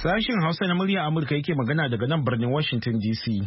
Sashen Hausa na murya Amurka yake magana daga nan birnin Washington DC.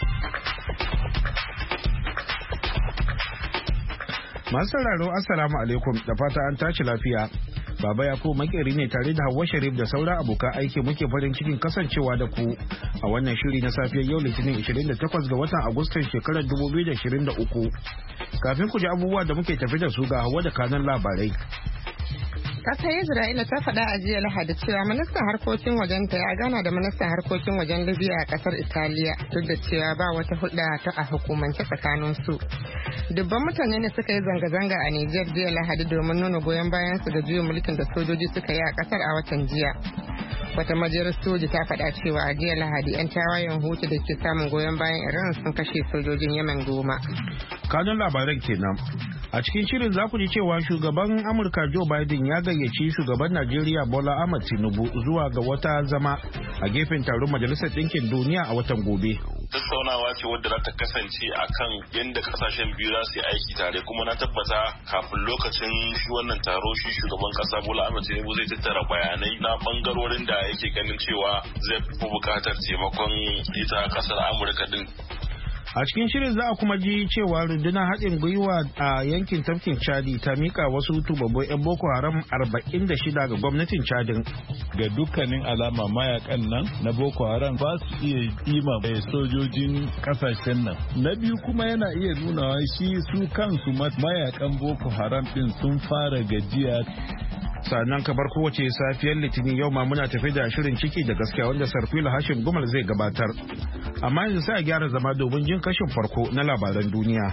Masu sauraro Assalamu alaikum da fata an tashi lafiya. Baba Yakubu makeri ne tare da Hauwa Sharif da sauran abokan aiki muke farin cikin kasancewa da ku a wannan shiri na safiyar yau Litinin 28 ga watan Agustan shekarar 2023. Kafin ku ji abubuwa da muke tafi da su ga Hauwa da kanan labarai. Kasar Isra'ila ta faɗa a jiya Lahadi cewa ministan harkokin wajenta ya gana da ministan harkokin wajen Libya a kasar Italiya duk da cewa ba wata hulɗa ta a hukumance tsakanin su. Dubban mutane ne suka yi zanga-zanga a Nijar jiya Lahadi domin nuna goyon bayan su ga juyin mulkin da sojoji suka yi a kasar a watan jiya. Wata majiyar soji ta faɗa cewa a jiya Lahadi 'yan tawayen Hutu da ke samun goyon bayan Iran sun kashe sojojin Yemen 10. Kanun labaran kenan. A cikin shirin za ku ji cewa shugaban Amurka Joe Biden ya gayyaci shugaban Najeriya Bola Ahmed Tinubu zuwa ga wata zama a gefen taron Majalisar Ɗinkin Duniya a watan gobe. Tattaunawa ce wadda za ta kasance a kan yadda kasashen biyu za su yi aiki tare, kuma na tabbata kafin lokacin shi wannan taro shi shugaban kasa Bola Ahmed Tinubu zai tattara bayanai na bangarorin da yake ganin cewa zai fi bukatar taimakon ita kasar Amurka din. A cikin shirin za a kuma ji cewa rundunar haɗin gwiwa a yankin tafkin Chadi ta mika wasu tubabbun 'yan Boko Haram 46 ga gwamnatin Chadin. Ga dukkanin alama mayakan nan na Boko Haram ba su iya ima sojojin kasashen nan. Na biyu kuma yana iya nunawa shi su kansu mayakan Boko Haram din sun fara gajiya. Sannan kamar kowace safiyar Litinin yau ma muna tafi da shirin ciki da gaskiya wanda Sarfila Hashim Gumal zai gabatar. Amma yanzu sai a gyara zama domin jin kashin farko na labaran duniya.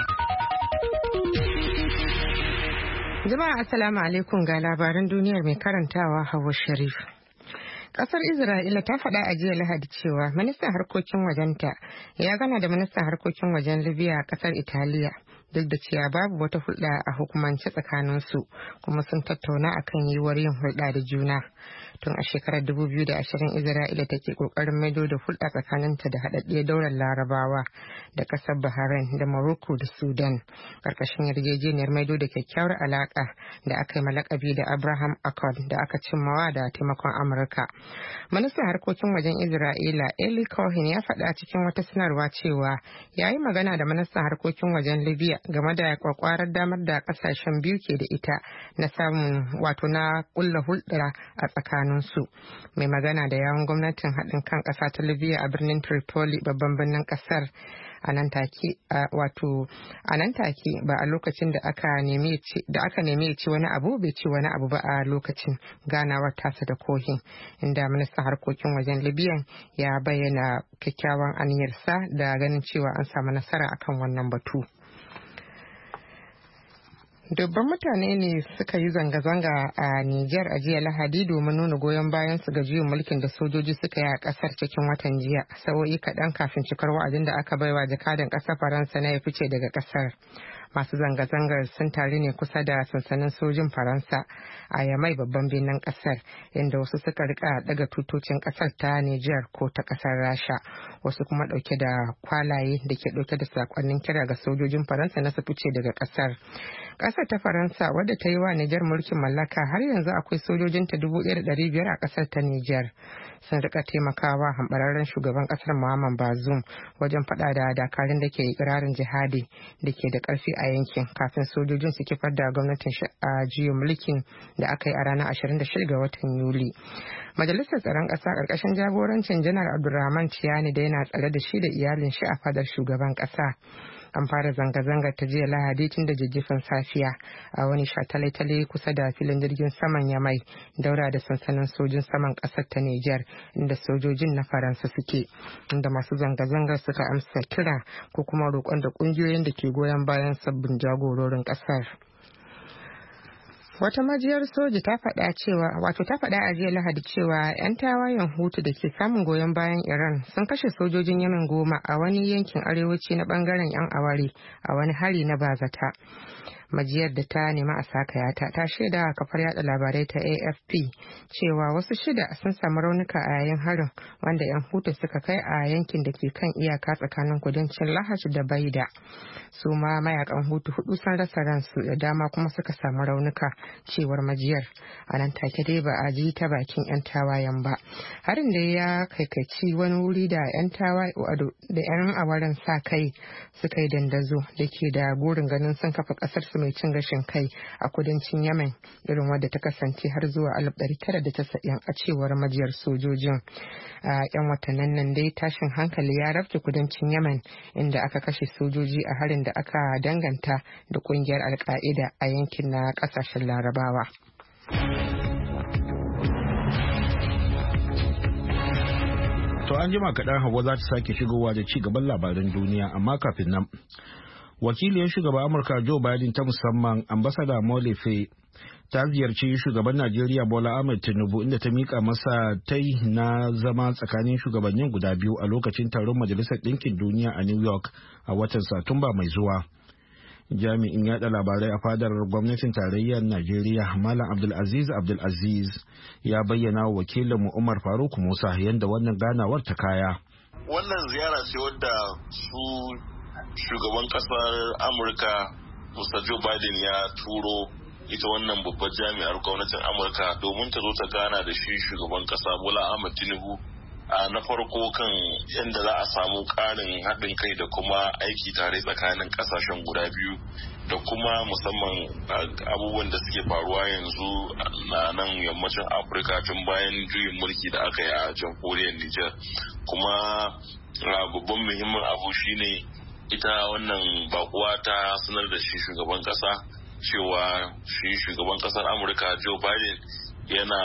Jama'a assalamu alaikum ga labaran duniyar mai karantawa Hauwa Sharif. Kasar Isra'ila ta faɗa a jiya Lahadi cewa ministan harkokin wajenta ya gana da ministan harkokin wajen Libya a kasar Italiya. Duk da cewa babu wata hulɗa a hukumance tsakaninsu kuma sun tattauna akan yiwuwar yin hulɗa da juna. Tun a shekarar 2020 Isra'ila take kokarin maido da hulɗa tsakaninta da haɗaɗɗiyar daular Larabawa da ƙasar Bahrain da Morocco da Sudan ƙarƙashin yarjejeniyar maido da kyakkyawar alaƙa da aka yi malakabi da Abraham Accord da aka cimmawa da taimakon Amurka. Ministan harkokin wajen Isra'ila Eli Cohen ya faɗa cikin wata sanarwa cewa ya yi magana da ministan harkokin wajen Libya game da kwakwarar damar da kasashen biyu ke da ita na samun na kulla hulɗa a tsakaninsu. Mai magana da yawun gwamnatin haɗin kan ƙasa ta Libya a birnin Tripoli babban birnin ƙasar a nan take ba a lokacin da aka nemi ya ci wani abu bai ci wani abu ba a lokacin ganawar tasa da Cohen, inda ministan harkokin wajen Libya ya bayyana kyakkyawan aniyarsa da ganin cewa an samu nasara akan wannan batu. Dubban mutane ne suka yi zanga-zanga a Nijar a jiya Lahadi domin nuna goyon bayan su ga juyin mulkin da sojoji suka yi a kasar cikin watan jiya, sa'o'i kaɗan kafin cikar wa'adin da aka baiwa jakadan ƙasar Faransa na ya fice daga ƙasar. Masu zanga-zangar sun taru ne kusa da sansanin sojin Faransa a Yamai babban birnin kasar, inda wasu suka rika daga tutocin kasar ta Nijar ko ta kasar Rasha, wasu kuma dauke da kwalaye da ke dauke da sakonnin kira ga sojojin Faransa na su fice daga kasar. Kasar ta Faransa wadda ta yi wa Nijar mulkin mallaka har yanzu akwai sojojinta 1,500 a kasar ta Nijar. Sun rika taimakawa hambararren shugaban kasar Muhammad Bazoum wajen fada da dakarun da ke ikirarin jihadi da ke da karfi a yankin kafin sojojin su kifar da gwamnatin a juyin mulkin da aka yi a ranar 26 ga watan Yuli. Majalisar tsaron ƙasa ƙarƙashin jagorancin Janar Abdulrahman Tiyani da yana tsare da shi da iyalin shi a fadar shugaban ƙasa. An fara zanga-zangar ta jiya Lahadi tun da jijjifin safiya a wani shatale-tale kusa da filin jirgin saman Yamai daura da sansanin sojin saman ƙasar ta Nijar inda sojojin na Faransa suke, inda masu zanga-zangar suka amsa kira ko kuma roƙon da ƙungiyoyin da ke goyon bayan sabbin jagororin ƙasar. Wata majiyar soji ta faɗa a jiya Lahadi cewa 'yan tawayen Hutu da ke samun goyon bayan Iran sun kashe sojojin Yemen 10 a wani yankin arewaci na bangaren 'yan aware a wani hari na bazata. Majiyar da ta nemi a sakaya ta shaida a kafar yada labarai ta AFP cewa wasu 6 sun samu raunuka a yayin harin wanda 'yan Hutu suka kai a yankin da ke kan iyaka tsakanin kudancin Lahaj da Baida. Su ma mayakan Hutu 4 sun rasa ransu da dama kuma suka samu raunuka, cewar majiyar. A nan take dai ba a ji ta bakin 'yan tawayen ba. Harin da ya kaikaci wani wuri da 'yan awaren sa kai suka yi dandazo da ke da burin ganin sun kafa kasar su mai cin gashin kai a kudancin Yemen, irin wadda ta kasance har zuwa 1990 a cewar majiyar sojojin. A 'yan watannin nan dai tashin hankali ya rafke kudancin Yemen, inda aka kashe sojoji a harin da aka danganta da kungiyar Al-Qaeda a yankin na kasashen Larabawa. To an jima kaɗan Hauwa za ta sake shigowa da ci gaban labaran duniya, amma kafin nan. Wakiliyar shugaban Amurka Joe Biden ta musamman ambasada Molefe ta ziyarci shugaban Najeriya Bola Ahmed Tinubu inda ta mika masa tai na zama tsakanin shugabannin guda biyu a lokacin taron Majalisar Ɗinkin Duniya a New York a watan Satumba mai zuwa. Jami'in yada labarai a fadar gwamnatin tarayyar Najeriya Malam Abdulaziz ya bayyana wa wakilinmu Umar Faruk Musa yadda wannan ganawar ta kaya. Wannan ziyara ce wadda su shugaban kasar Amurka Mr. Joe Biden ya turo ita wannan babbar jami'ar gwamnatin Amurka domin ta zo ta gana da shi shugaban kasa Bola Ahmed Tinubu na farko kan yadda za a samu ƙarin haɗin kai da kuma aiki tare tsakanin ƙasashen guda biyu da kuma musamman abubuwan da suke faruwa yanzu na nan yammacin Afirka tun bayan juyin mulki da aka yi a jamhuriyar Nijar. Kuma babban muhimmin abu shine ita wannan bakuwa ta sanar da shi shugaban ƙasa cewa shi shugaban ƙasar Amurka Joe Biden yana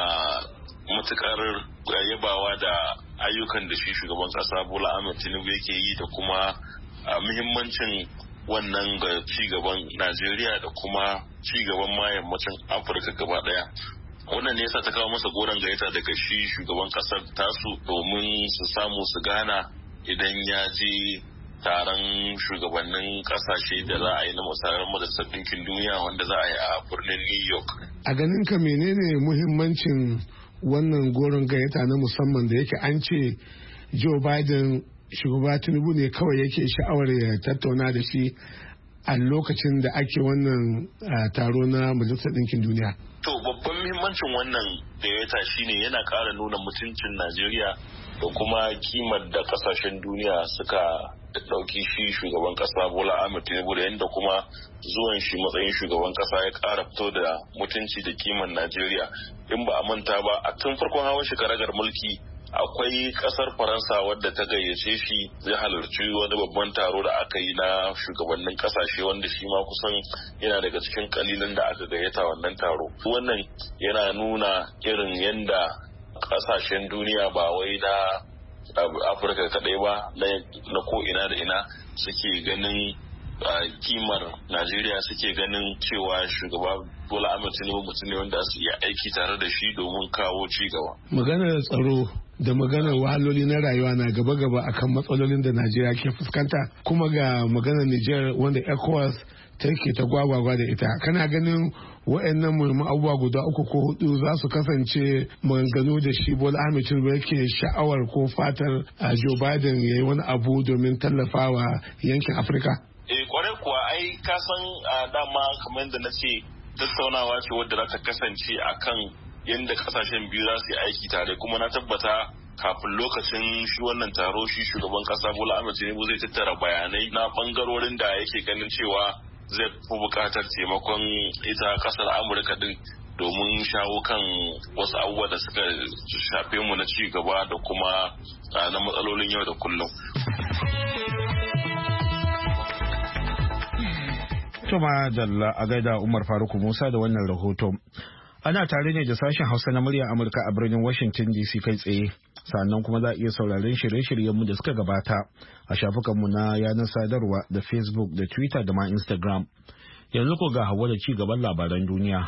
matukar yabawa da ayyukan da shi shugaban kasa Bola Ahmed Tinubu yake yi da kuma muhimmancin wannan ga cigaban Najeriya da kuma cigaban ma yammacin Afirka gaba daya. Wannan ne yasa ta kawo masa goron gayyata daga shi shugaban kasar tasu domin su samu su gana idan ya je taron shugabannin kasashe da za a yi na musarar majalisar ɗinkin duniya wanda za a yi a birnin New York. A ganin ka menene muhimmancin wannan goron gayyata na musamman da yake an ce Joe Biden shugaba Tinubu ne kawai yake sha'awar ya tattauna da shi a lokacin da ake wannan taro na Majalisar Ɗinkin Duniya? To babban muhimmancin wannan gayyata shine yana ƙara nuna mutuncin Najeriya da kuma kimar da kasashen duniya suka ɗauki shi shugaban ƙasa Bola Ahmed Tinubu da yadda kuma zuwan shi matsayin shugaban ƙasa ya ƙara fito da mutunci da kimar Najeriya. In ba a manta ba a tun farkon hawan shi karagar mulki akwai ƙasar Faransa wadda ta gayyace shi zai halarci wani babban taro da aka yi na shugabannin ƙasashe wanda shi ma kusan yana daga cikin kalilan da aka gayyata wannan taro. Wannan yana nuna irin yadda ƙasashen duniya ba wai na Afirka kaɗai ba na ko ina da ina suke ganin kimar Najeriya, suke ganin cewa shugaba Bola Ahmed Tinubu mutum ne wanda su iya aiki tare da shi domin kawo ci gaba. Maganar tsaro da maganar wahaloli na rayuwa na gaba-gaba akan matsalolin da Najeriya ke fuskanta, kuma ga maganar Nijar wanda ECOWAS take ta gwagwagwa da ita. Kana ganin wa'annan muhimman abubuwa guda 3 ko 4 za su kasance maganganu da shi Bola Ahmed Tinubu yake sha'awar ko fatar a Joe Biden ya yi wani abu domin tallafawa yankin Afirka? Kwarai kuwa ai ka san dama kamar da na ce tattaunawa ce wadda za ta kasance akan yadda kasashen biyu za su yi aiki tare, kuma na tabbata kafin lokacin shi wannan taro shi shugaban kasa Bola Ahmed Tinubu zai tattara bayanai na bangarorin da yake ganin cewa zai fi bukatar taimakon ita kasar Amurka din domin shawo kan wasu abubuwa da suka shafe mu na ci gaba da kuma na matsalolin yau da kullum. Tuma Dalla a gaida Umar Faruk Musa da wannan rahoto. Ana tare ne da sashen Hausa na muryar Amurka a birnin Washington DC kai tsaye. Sannan kuma za a iya sauraron shirye-shiryenmu da suka gabata a shafukanmu na yanar sadarwa da Facebook da Twitter da ma Instagram. Yanzu ko ga Hauwa da ci gaban labaran duniya.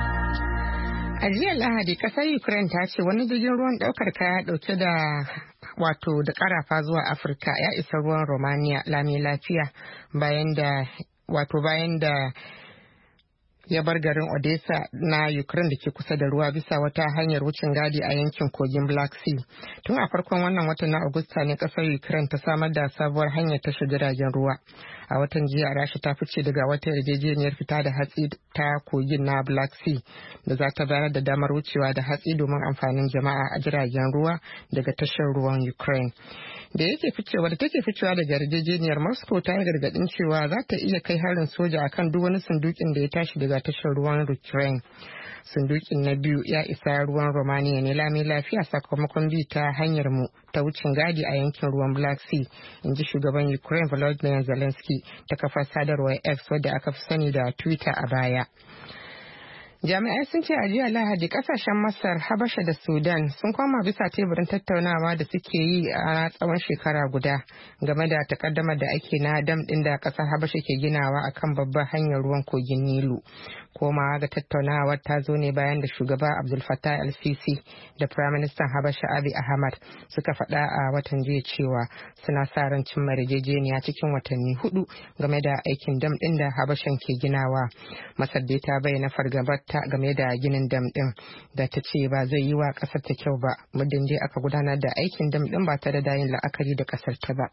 A jiya Lahadi, kasar Ukraine ta ce wani jirgin ruwan daukar kaya dauke da wato da karafa zuwa Afirka ya isa ruwan Romania lami lafiya bayan da ya bar garin Odessa na Ukraine da ke kusa da ruwa bisa wata hanyar wucin gadi a yankin kogin Black Sea. Tun a farkon wannan watan na Agusta ne kasar Ukraine ta samar da sabuwar hanyar tashar jiragen ruwa. A watan jiya Rasha ta fice daga wata yarjejeniyar fita da hatsi ta kogin na Black Sea da za ta bayar da damar wucewa da hatsi domin amfanin jama'a a jiragen ruwa daga tashar ruwan Ukraine. Da take ficewa daga yarjejeniyar, Moscow ta yi gargadin cewa za ta iya kai harin soja akan duk wani sundukin da ya tashi daga tashar ruwan Ukraine. Sundukin na biyu ya isa ruwan Romania ne lami lafiya sakamakon bi ta hanyar mu ta wucin gadi a yankin ruwan Black Sea, in ji shugaban Ukraine Volodymyr Zelensky ta kafar sadarwar X wadda aka fi sani da Twitter a baya. Jami'ai sun ce a jiya Lahadi kasashen Masar, Habasha da Sudan sun koma bisa teburin tattaunawa da suke yi a tsawon shekara guda game da takaddamar da ake na dam din da kasar Habasha ke ginawa akan babbar hanyar ruwan kogin Nilu. Komawa ga tattaunawar ta zo ne bayan da shugaba Abdul Fattah el-Sisi da Prime Minister Habasha Abiy Ahmed suka faɗa a watan jiya cewa suna sa ran cimma yarjejeniya cikin watanni 4 game da aikin dam din da Habashan ke ginawa. Masar dai ta bayyana fargabar ta game da ginin dam din da ta ce ba zai yi wa kasar ta kyau ba muddin dai aka gudanar da aikin dam din ba tare da yin la'akari da kasar ta ba.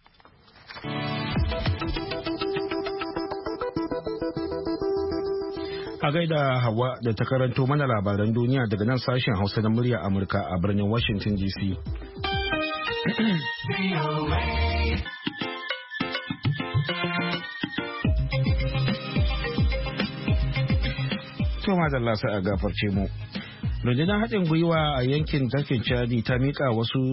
A gaida Hawa da ta karanto mana labaran duniya daga nan sashen Hausa na murya Amurka a birnin Washington DC. To madalla sai a gafarce mu. Rundunar haɗin gwiwa a yankin tafkin Chadi ta mika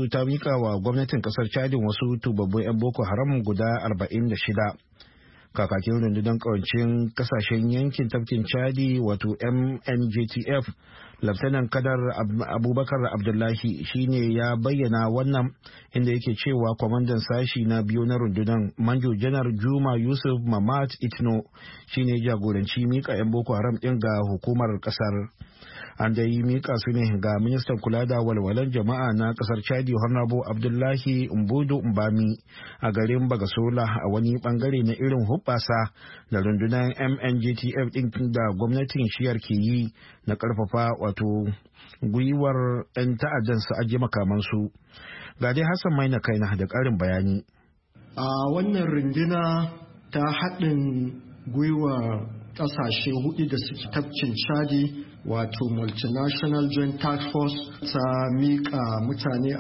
wa gwamnatin ƙasar Chadin wasu tubabbun 'yan Boko Haram guda 46. Kakakin rundunar ƙawancin ƙasashen yankin tafkin Chadi wato MNJTF, Laftanan Kadar Abubakar Abdullahi shine ya bayyana wannan, inda yake cewa kwamandan sashi na biyu na rundunar Manjo Janar Juma Yusuf Mamat Itno shine jagoranci mika 'yan Boko Haram ɗin ga hukumar ƙasar. An da yi mika su ne ga ministan kula da walwalan jama'a na kasar Chadi Honorable Abdullahi Mbudu Mbami a garin Bagasola a wani bangare na irin hubbasa da rundunar MNJTF din da gwamnatin shiyar ke yi na karfafa wato gwiwar 'yan ta'addan su ajiye makamansu. Ga dai Hassan Maina Kaina da ƙarin bayani. A wannan runduna ta haɗin gwiwa ƙasashe hudu da suke tafkin Chadi wato multinational joint task force ta mika mutane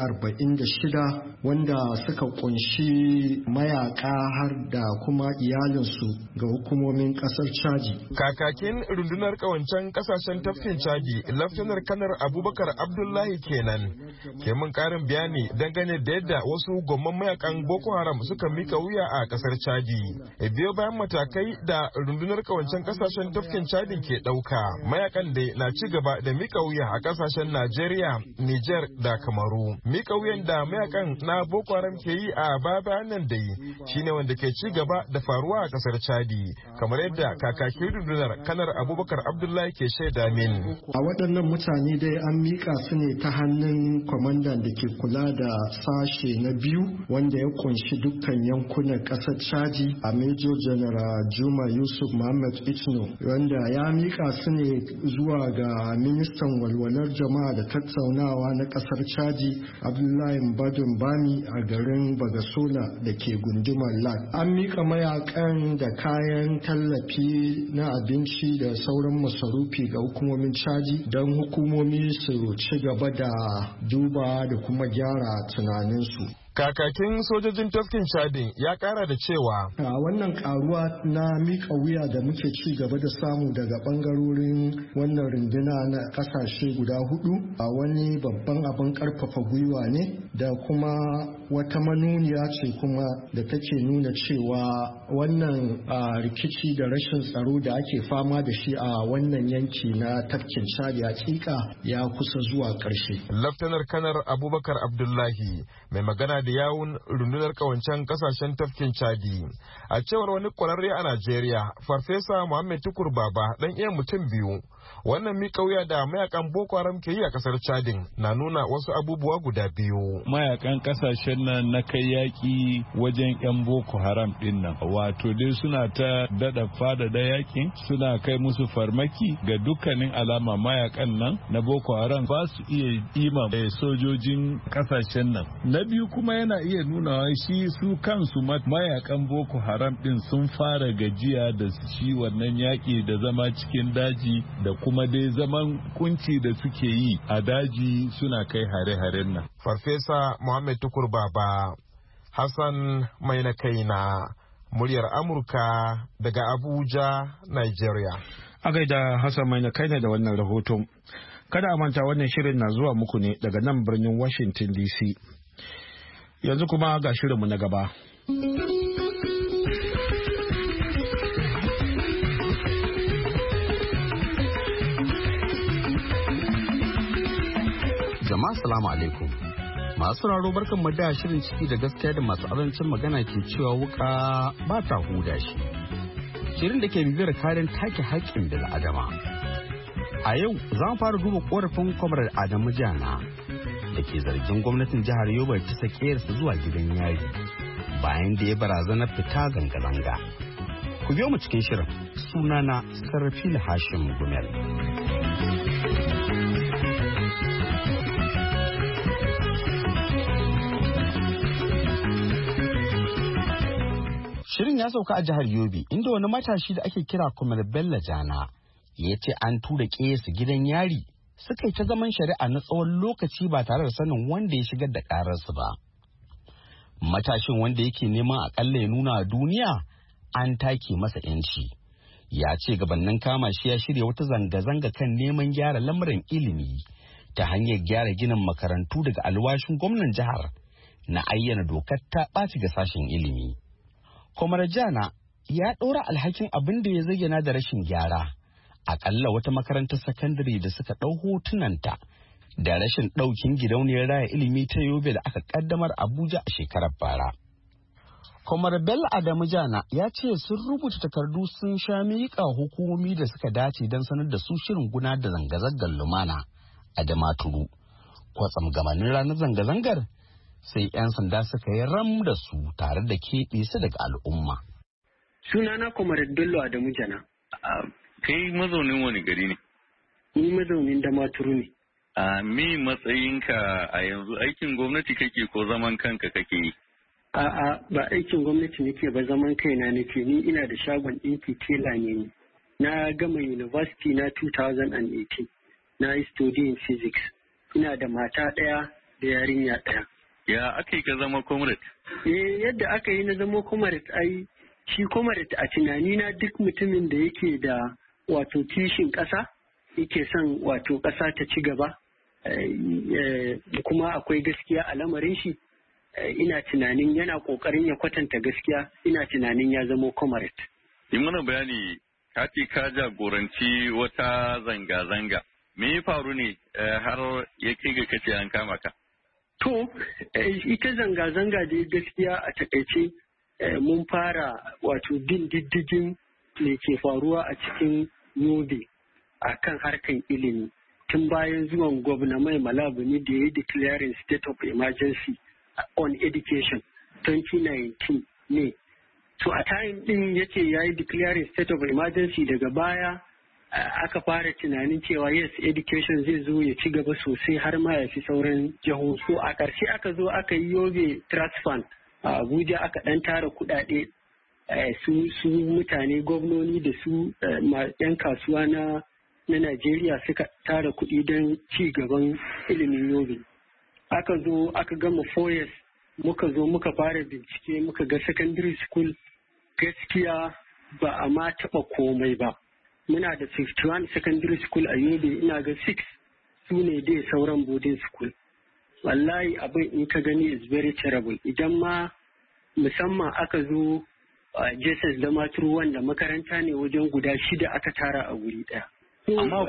46 wanda suka kunshi mayaka har da kuma iyalinsu ga hukumomin kasar Chadi. Kakakin rundunar kawancen kasashen tafkin Chadi, Laftanar Kanar Abubakar Abdullahi kenan ke mun karin bayani dangane da yadda wasu gomman mayakan Boko Haram suka mika wuya a kasar Chadi. Biyo bayan matakai da rundunar kawancen kasashen tafkin Chadi ke dauka, mayakan da na ci gaba da mika wuya a kasashen Najeriya, Niger da Kamaru. Mika wuyan da mayakan na Boko Haram ke yi a baya nan da yi shine wanda ke ci gaba da faruwa a kasar Chadi, kamar yadda kakakin rundunar Kanar Abubakar Abdullahi ke shaida min. A waɗannan mutane dai an mika su ne ta hannun kwamandan da ke kula da sashe na biyu wanda ya kunshi dukkan yankunan kasar Chadi a Major General Juma Yusuf Muhammad Itno, wanda ya mika su ne zuwa ga ministan walwalar jama'a da tattaunawa na kasar Chadi Abdullahi Mbadun Bami a garin Bagasola da ke gundumar Lat. An mika mayakan da kayan tallafi na abinci da sauran masarufi ga hukumomin Chadi don hukumomi su ci gaba da duba da kuma gyara tunaninsu. Kakakin sojojin tafkin Chadin ya kara da cewa a wannan karuwa na mika wuya da muke ci gaba da samu daga bangarorin wannan runduna na kasashe guda hudu a wani babban abin karfafa gwiwa ne da kuma wata manuniya ce kuma da take nuna cewa wannan rikici da rashin tsaro da ake fama da shi a wannan yanki na tafkin Chadi hakika ya kusa zuwa karshe. Laftanar Kanar Abubakar Abdullahi mai magana da da yawun rundunar kawancen kasashen tafkin Chadi. A cewar wani kwararre a Najeriya, Farfesa Muhammad Tukur Baba dan iya mutum biyu. Wannan mika wuya da mayakan Boko Haram ke yi a kasar Chadin na nuna wasu abubuwa guda biyu. Mayakan kasashen nan na kai yaki wajen 'yan Boko Haram din nan. Wato dai suna ta dada fada da yakin, suna kai musu farmaki ga dukkanin alama mayakan nan na Boko Haram ba su iya ima sojojin kasashen nan. Na biyu kuma yana iya nuna shi su kansu mayakan Boko Haram din sun fara gajiya da shi wannan yaki da zama cikin daji da kuma dai zaman kunci da suke yi a daji suna kai hare-haren nan. Farfesa Muhammad Tukur Baba, Hassan mai na kaina, muryar Amurka daga Abuja, Nigeria. A gaida Hassan mai na kaina da wannan rahoton. Kada a manta wannan shirin na zuwa muku ne daga nan birnin Washington DC. Yanzu kuma ga shirinmu na gaba. Jama'a salamu alaikum. Masu raro barkan mu da shirin ciki da gaskiya da masu azancin magana ke cewa wuka ba ta huda shi. Shirin da ke bibiyar karin take haƙƙin bil'adama. A yau za mu fara duba korafin Kwamrar Adamu Jana da ke zargin gwamnatin jihar Yobe ta sakeyarsa zuwa gidan yari bayan da ya barazana fita zanga-zanga. Ku biyo mu cikin shirin. Sunana Sarfil Hashim Gumel. Shirin ya sauka a jihar Yobe inda wani matashi da ake kira Kwamar Bello Jana ya ce an tura su gidan yari suka yi ta zaman shari'a na tsawon lokaci ba tare da sanin wanda ya shigar da ƙararsu ba. Matashin wanda yake neman akalla ya nuna a duniya an take masa 'yanci. Ya ce gabanin kama shi ya shirya wata zanga-zanga kan neman gyara lamuran ilimi ta hanyar gyara ginin makarantu daga alwashin gwamnan jihar na ayyana dokar ta ɓaci ga sashen ilimi. Kwamar Jana ya ɗora alhakin abin da ya zayyana da rashin gyara. Aƙalla wata makarantar sakandare da suka ɗau hotunanta da rashin ɗaukin gidauniyar raya ilimi ta Yobe da aka ƙaddamar Abuja a shekarar bara. Kwamar Bello Adamu Jana ya ce sun rubuta takardu sun sha miƙa hukumomi da suka dace don sanar da su shirin gudanar da zanga-zangar lumana a Damaturu. Kwatsam gabanin ranar zanga-zangar sai 'yan sanda suka yi ram da su tare da keɓe su daga al'umma. Sunana Kwamar Bello Adamu Jana. Kai mazaunin wani gari ne? Ni mazaunin Damaturu ne. Me matsayinka a yanzu, aikin gwamnati kake ko zaman kanka kake yi? A'a, ba aikin gwamnati nake ba, zaman kaina nake. Ni ina da shagon ɗinki tela ne. Na gama university na 2018. Na yi study in physics. Ina da mata ɗaya da yarinya ɗaya. Ya aka yi ka zama comrade? Yadda aka yi na zama comrade, ai shi comrade a tunanina duk mutumin da yake da wato kishin ƙasa, yake son wato ƙasa ta ci gaba, kuma akwai gaskiya a lamarin shi, ina tunanin yana ƙoƙarin ya kwatanta gaskiya, ina tunanin ya zama comrade. Yi mana bayani, ka ce ka jagoranci wata zanga-zanga. Me ya faru ne har ya kai ga kace an kama ka? To, ita zanga-zanga da gaskiya a takaice mun fara wato bin diddigin me ke faruwa a cikin Yobe a kan harkan ilimi. Tun bayan zuwan gwamna Mai Malabuni da ya yi declaring state of emergency on education 2019 ne. So a time din yace ya yi declaring state of emergency, daga baya aka fara tunanin cewa yes, education zai zo ya ci gaba sosai har ma ya fi sauran jihohi. So a ƙarshe aka zo aka yi Yobe Trust Fund a Abuja, aka ɗan tara kuɗaɗe, su mutane gwamnoni da su 'yan kasuwa na Najeriya suka tara kuɗi don ci gaban ilimin Yobe. Aka zo aka gama 4 years, muka zo muka fara bincike, muka ga secondary school gaskiya ba a ma taɓa komai ba. Muna da 51 secondary school a Yobe, ina ga 6 su ne dai sauran boarding school. Wallahi abin in ka gani is very terrible. Idan ma musamman aka zo Jesus Damaturu, wanda makaranta ne wajen guda 6 aka tara a wuri ɗaya. Amma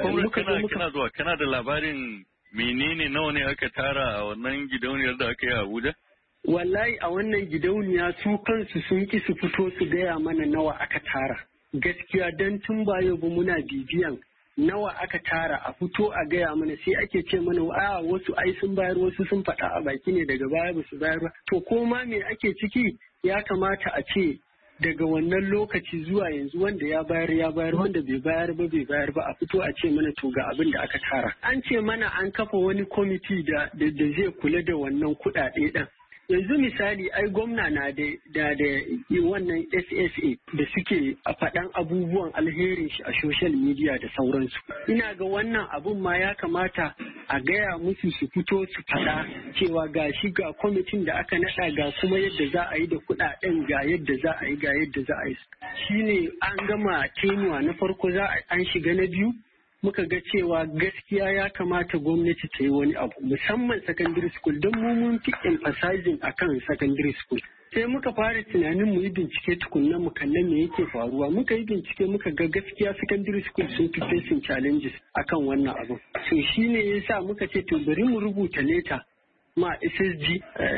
kana da labarin menene nawa ne aka tara a wannan gidauniyar da aka yi a Abuja? Wallahi a wannan gidauniya su kansu sun ki su fito su gaya mana nawa aka tara. Gaskiya don tun ba yau ba muna bibiyan nawa aka tara a fito a gaya mana sai ake ce mana wasu ai sun bayar wasu sun faɗa a baki ne daga baya ba su bayar ba. To ko ma me ake ciki ya kamata a ce daga wannan lokaci zuwa yanzu wanda ya bayar wanda bai bayar ba a fito a ce mana to ga abin da aka tara. An ce mana an kafa wani kwamiti da zai kula da wannan kuɗaɗe ɗin. Yanzu misali ai gwamna na da wannan SSA da suke a faɗan abubuwan alherin shi a social media da sauransu. Ina ga wannan abun ma ya kamata a gaya musu su fito su faɗa cewa ga shi ga kwamitin da aka naɗa ga kuma yadda za a yi da kuɗaɗen ga yadda za a yi. Shine an gama tenuwa na farko an shiga na biyu. Muka ga cewa gaskiya ya kamata gwamnati ta yi wani abu musamman secondary school don mun fi emphasizing akan secondary school. Sai muka fara tunanin mu yi bincike tukunna mu kalla me yake faruwa. Muka yi bincike muka ga gaskiya secondary school sun fi facing challenges akan wannan abu. So shine yasa muka ce to bari mu rubuta leta ma SSG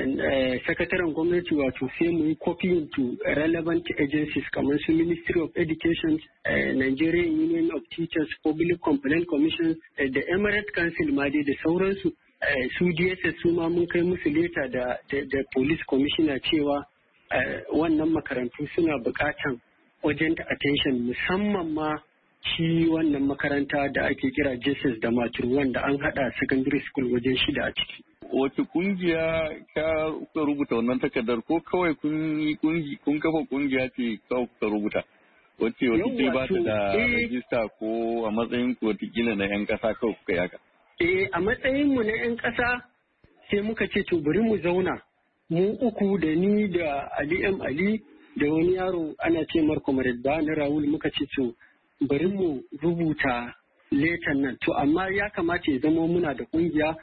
sakataren gwamnati wato sai mu yi copying to relevant agencies kamar su Ministry of Education, Nigerian Union of Teachers, Public Complaint Commission da Emirate Council ma dai da sauransu. Su DSS su ma mun kai musu leta da Police Commissioner cewa wannan makarantu suna buƙatan urgent attention musamman ma shi wannan makaranta da ake kira Jesus da Maturu wanda an haɗa secondary school wajen 6 a ciki. Wace kungiya ka rubuta wannan takardar ko kawai kun kafa kungiya ce kawai ka rubuta? Wace ba ta da rajista ko a matsayin ku watakila na 'yan ƙasa kawai kuka yaka? A matsayin mu na 'yan ƙasa sai muka ce to bari mu zauna mu uku da ni da Ali M. Ali da wani yaro ana ce Comrade Bani Rahul muka ce to bari mu rubuta letan nan to amma ya kamata ya zama muna da kungiya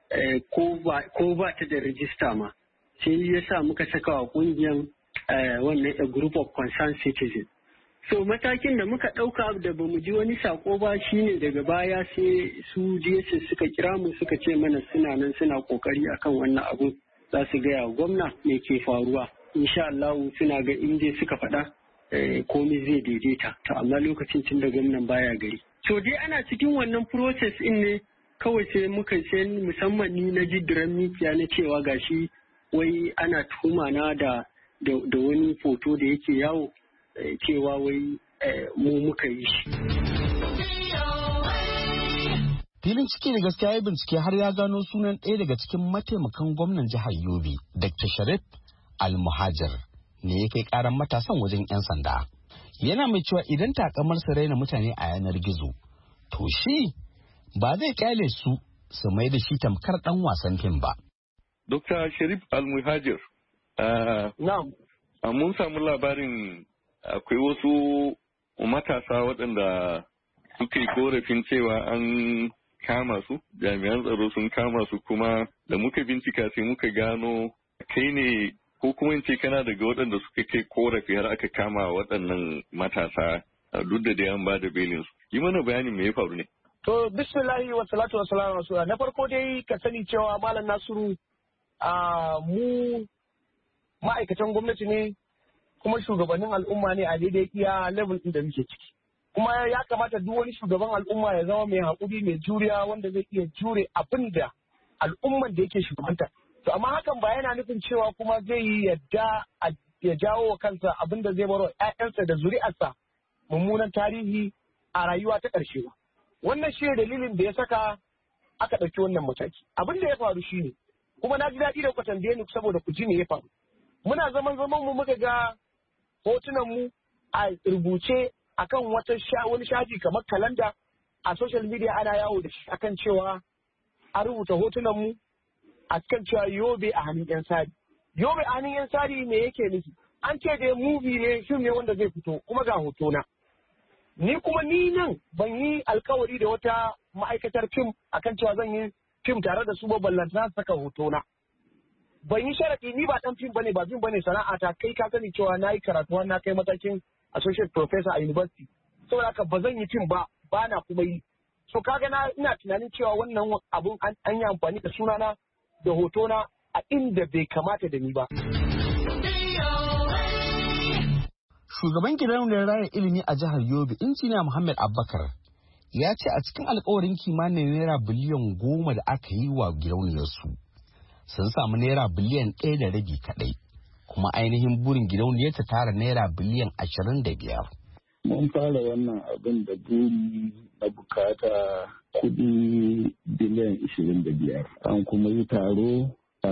ko ba ta da rijista ma sai ya sa muka saka wa kungiyan wannan a group of concerned citizens. So matakin da muka ɗauka da ba mu ji wani sako ba shine daga baya sai su DSS suka kira mu suka ce mana suna kokari akan wannan abu za su gaya wa gwamna me ke faruwa. Insha Allah suna ga inda suka faɗa komai zai daidaita to amma lokacin tun da gwamnan baya gari. So dai ana cikin wannan process in ne kawai sai musamman ni na ji diran mikiya na cewa gashi wai ana tuhuma na da wani foto da yake yawo cewa wai mu muka yi shi. Filin ciki da gaskiya ya bincike har ya gano sunan ɗaya daga cikin mataimakan gwamnan jihar Yobe, Dr. Sharif Al-Muhajir, ne ya kai karan matasan wajen 'yan sanda. Yana mai cewa idan takamar su raina mutane a yanar gizo, to shi ba zai kyale su mai da shi tamkar ɗan wasan fim ba. Dr. Sharif Al-Muhajir, mun samu labarin akwai wasu matasa waɗanda suka yi korafin cewa an kama su, jami'an tsaro sun kama su kuma da muka bincika sai muka gano kai ne ko kuma in ce kana daga waɗanda suka kai korafi har aka kama waɗannan matasa duk da dai an ba da belin su. Yi mana bayanin me ya faru ne? To bismillahi wa salatu wa salamu wa na farko dai ka sani cewa Malam Nasiru mu ma'aikatan gwamnati ne kuma shugabannin al'umma ne a daidai iya level ɗin da muke ciki. Kuma ya kamata duk wani shugaban al'umma ya zama mai haƙuri mai juriya wanda zai iya jure abin da al'umman da yake shugabanta. To amma hakan ba yana nufin cewa kuma zai yi yadda ya jawo wa kansa abin da zai baro ƴaƴansa da zuri'arsa mummunan tarihi a rayuwa ta ƙarshe ba. Wannan shi ne dalilin da ya saka aka ɗauki wannan mataki. Abin da ya faru shi ne, kuma na ji daɗi da ku tambaye ni saboda ku ji me ya faru. Muna zaman mu muka ga hotunan mu a rubuce akan wani shafi kamar kalanda a social media ana yawo da shi akan cewa a rubuta hotunan mu a kan cewa Yobe a hannun 'yan sari. Yobe a hannun 'yan sari me yake nufi? An ce dai movie ne, fim ne wanda zai fito kuma ga hotona. Ni kuma ni nan ban yi alkawari da wata ma'aikatar fim akan cewa zan yi fim tare da su ba ballantana saka hotona. Ban yi sharaɗi ni ba ɗan fim bane ba fim bane sana'ata kai ka sani cewa na yi karatu na kai matakin associate professor a university. Saboda haka ba zan yi fim ba na kuma yi. So kaga ina tunanin cewa wannan abun an yi amfani da sunana da hotona a inda bai kamata da ni ba. Shugaban gidauniyar raya ilimi a jihar Yobe, Injiniya Muhammad Abubakar, ya ce a cikin alkawarin kimanin naira biliyan 10 da aka yi wa gidauniyarsu, sun samu naira biliyan 1.5 kaɗai, kuma ainihin burin gidauniyar ta tara naira biliyan 25. Mun fara wannan abin da buri na bukata kudi biliyan 25. An kuma yi taro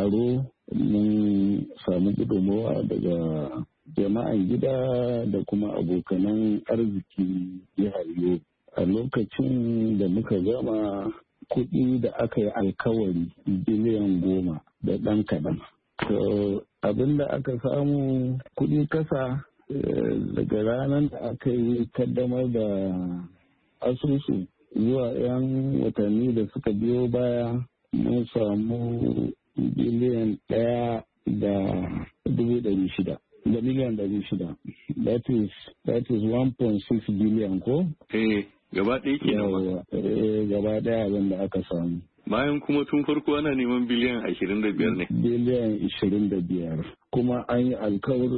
mun samu gudunmawa daga jama'an gida da kuma abokanan arziki jihar Yobe. A lokacin da muka gama kuɗi da aka yi alkawari biliyan 10 da ɗan kaɗan. To abin da aka samu kuɗi kasa daga ranar da aka yi kaddamar da asusu zuwa 'yan watanni da suka biyo baya mun samu biliyan 1.6 da miliyan 600. That is 1.6 billion ko? Gaba ɗaya ke gaba ɗaya abin da aka samu. Bayan kuma tun farko ana neman biliyan 25 ne. Biliyan 25. Kuma an yi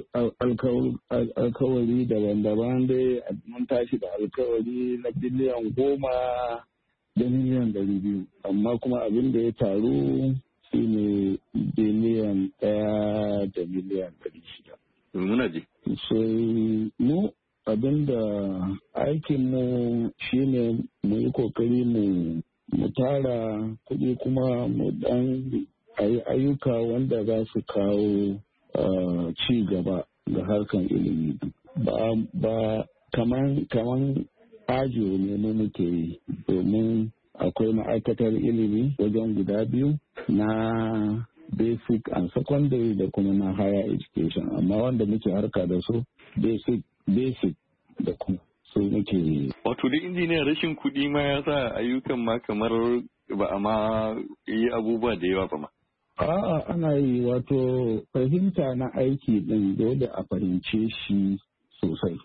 alkawari daban-daban dai mun tashi da alkawari na biliyan 10 da miliyan 200. Amma kuma abin da ya taru shi ne biliyan 1 da miliyan 600. Muna ji. Sai mu abinda aikinmu shine mu yi kokari mu tara kuɗi kuma mu dan ayyuka wanda za su kawo ci gaba ga harkan ilimi. Ba kaman ajiyo ne mu muke yi, domin akwai ma'aikatar ilimi wajen guda 2 na basic and secondary da kuma na higher education, amma wanda muke harka da su basic da kuma su muke. Wato da injiniya rashin kuɗi ma ya sa ayyukan ma kamar ba a ma yi abubuwa da yawa ba ma. A'a ana yi, wato fahimta na aiki din dole a fahimce shi sosai.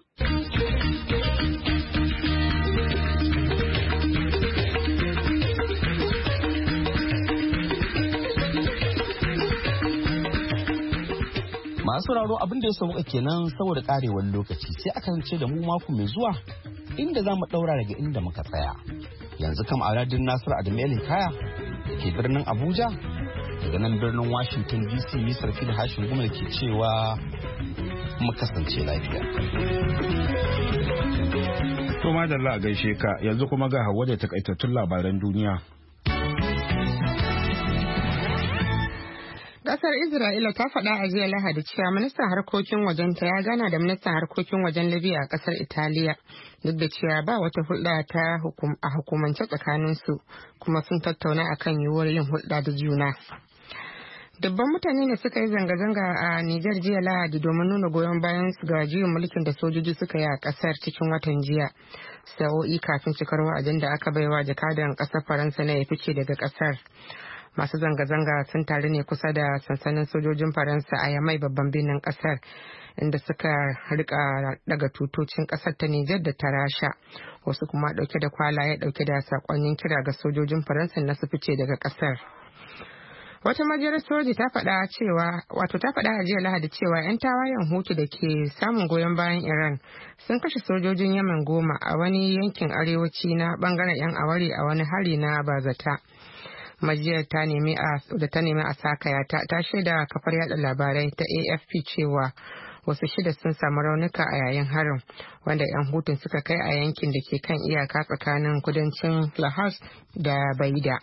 Masu sauraro abin da ya sauka kenan saboda karewar lokaci, sai aka ce da mu mako mai zuwa inda za mu daura daga inda muka tsaya. Yanzu kam Aladin Nasiru Adamu Kaya ke birnin Abuja, daga nan birnin Washington DC ni Sarfi da Hashin Gumal ke cewa mu kasance lafiya. To madalla a gaishe ka, yanzu kuma ga Hauwa da takaitattun labaran duniya. Kasar Isra'ila ta faɗa a jiya Lahadi cewa ministan harkokin wajenta ya gana da ministan harkokin wajen Libya a kasar Italiya, duk da cewa ba wata hulɗa ta a hukumance tsakaninsu, kuma sun tattauna akan yiwuwar yin hulɗa da juna. Dubban mutane ne suka yi zanga-zanga a Nijar jiya Lahadi domin nuna goyon bayan su ga juyin mulkin da sojoji suka yi a kasar cikin watan jiya, sa'o'i kafin cikar wa'adin da aka baiwa jakadan kasar Faransa na ya fice daga kasar. Masu zanga-zanga sun taru ne kusa da sansanin sojojin Faransa a Yamai, babban birnin kasar, inda suka rika daga tutocin kasar ta Nijar da ta Rasha, wasu kuma dauke da kwalaye dauke da sakonnin kira ga sojojin Faransa na su fice daga kasar. Wata majiyar soji ta faɗa a jiya Lahadi cewa 'yan tawayen Hutu da ke samun goyon bayan Iran sun kashe sojojin Yemen 10 a wani yankin arewaci na bangaren 'yan awari a wani hari na bazata. Majiyar ta nemi a sakaya ta shaida kafar yada labarai ta AFP cewa wasu 6 sun samu raunuka a yayin harin, wanda 'yan hutun suka kai a yankin da ke kan iyaka tsakanin kudancin Lahas da Baida.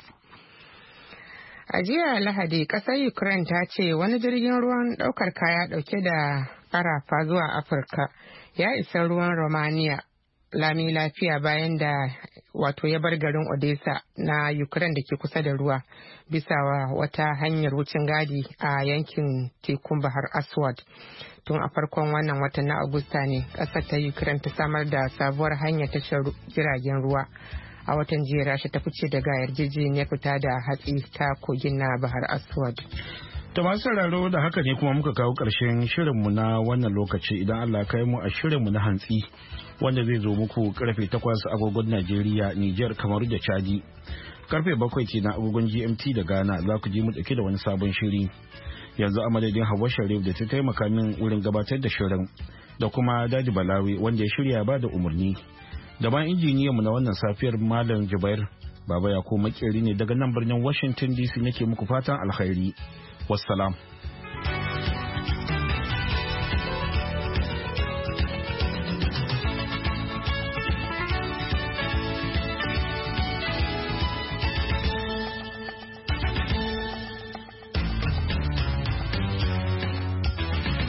A jiya Lahadi, ƙasar Ukraine ta ce wani jirgin ruwan ɗaukar kaya ɗauke da ƙarafa zuwa Afirka ya isa ruwan Romania lami lafiya bayan da ya bar garin Odessa na Ukraine da ke kusa da ruwa bisa wata hanyar wucin gadi a yankin tekun Bahar Aswad. Tun a farkon wannan watan na Agusta ne ƙasar ta Ukraine ta samar da sabuwar hanyar tashar jiragen ruwa. A watan jiya Rasha ta fice daga yarjejeniyar fita da hatsi ta kogin na Bahar Aswad. To masu sauraro da haka ne kuma muka kawo ƙarshen shirinmu na wannan lokaci. Idan Allah kai mu a shirinmu na hantsi wanda zai zo muku karfe 8 agogon Najeriya, Nijar, Kamaru da Chadi. karfe 7 kenan agogon GMT da Ghana za ku ji mu dauke da wani sabon shiri. Yanzu a madadin Hawwa Sharif da ta taimaka min wurin gabatar da shirin da kuma Dadi Balawi wanda ya shirya ba da umarni. Da ma injiniyanmu na wannan safiyar Malam Jubair, Baba Yakubu Makeri ne daga nan birnin Washington DC nake muku fatan alkhairi. Wassalam.